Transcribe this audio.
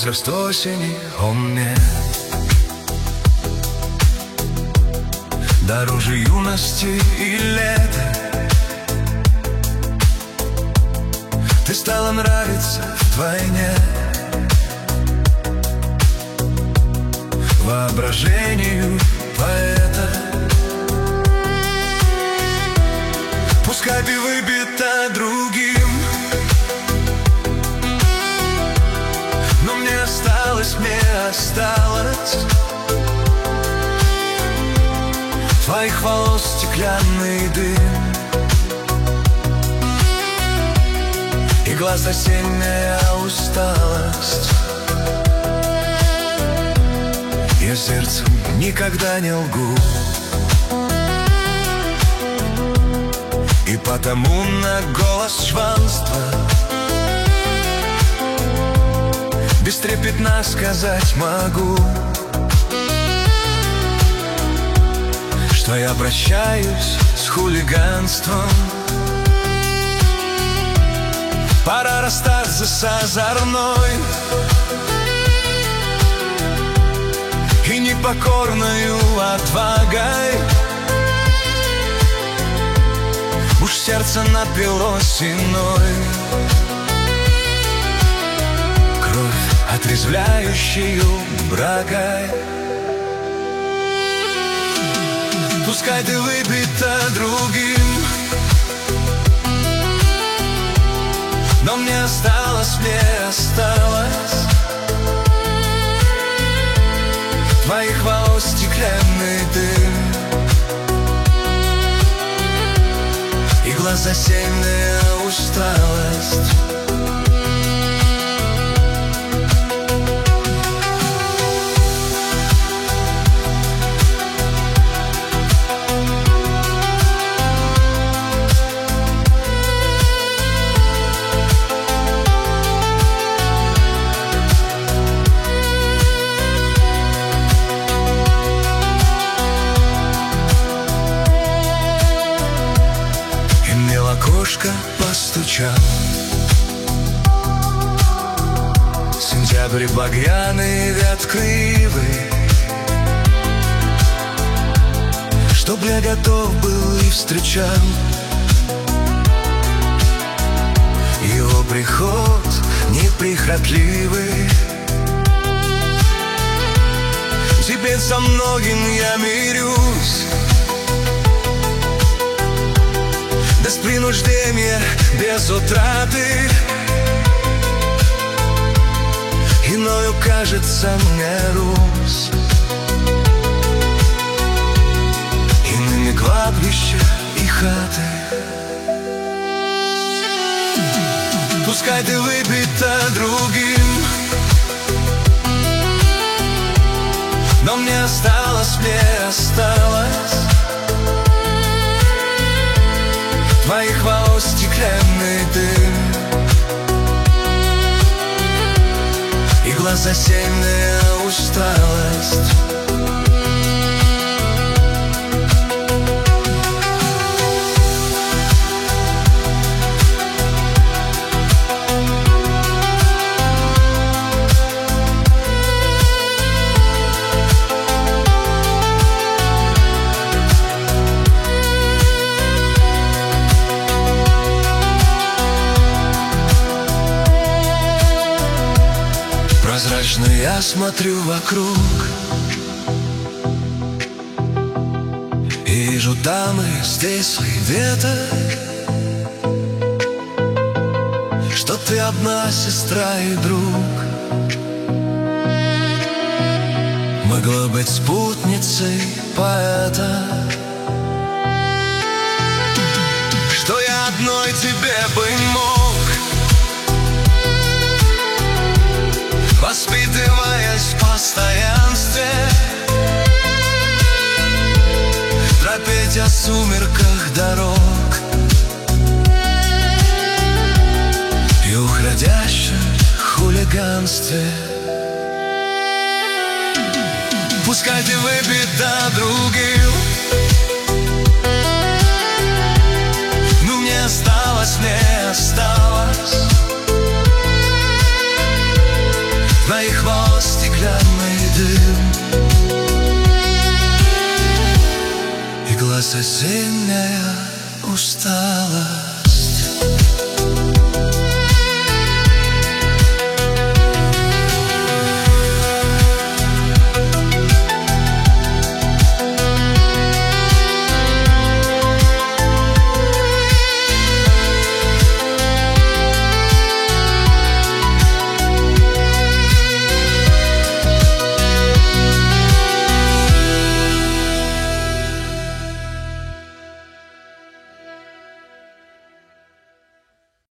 возраст осени, он мне дороже юности и лета. Ты стала нравиться вдвойне воображению поэта. Пускай ты выбита другим, но мне осталось твоих волос стеклянный дым и глаз осенняя усталость. Я сердцем никогда не лгу, и потому на голос чванства бестрепетно сказать могу, что я прощаюсь с хулиганством. Пора расстаться с озорной и непокорною отвагой. Уж сердце напилось иной кровь, отрезвляющую брагой. Пускай ты выбита другим, но мне осталось твоих волос стеклянный дым и глаз осенняя усталость. Окошко постучал сентябрь багряный, веткой ивы, чтоб я готов был и встречал его приход неприхотливый. Теперь со многим я мирюсь, без принуждения, без утраты. Иною кажется мне Русь, иными кладбища и хаты. Пускай ты выбита другим, но мне осталось твоих волос стеклянный дым и глаз осенняя усталость. Прозрачно я смотрю вокруг и вижу там и здесь своих веток, что ты одна сестра и друг. Могла быть спутницей поэта, что я одной тебе бы мог, воспитываясь в постоянстве, тропеть о сумерках дорог и уходящем хулиганстве. Пускай ты выбита другим, но мне осталось твой хвост стеклянный дым, и глаз осенняя устала.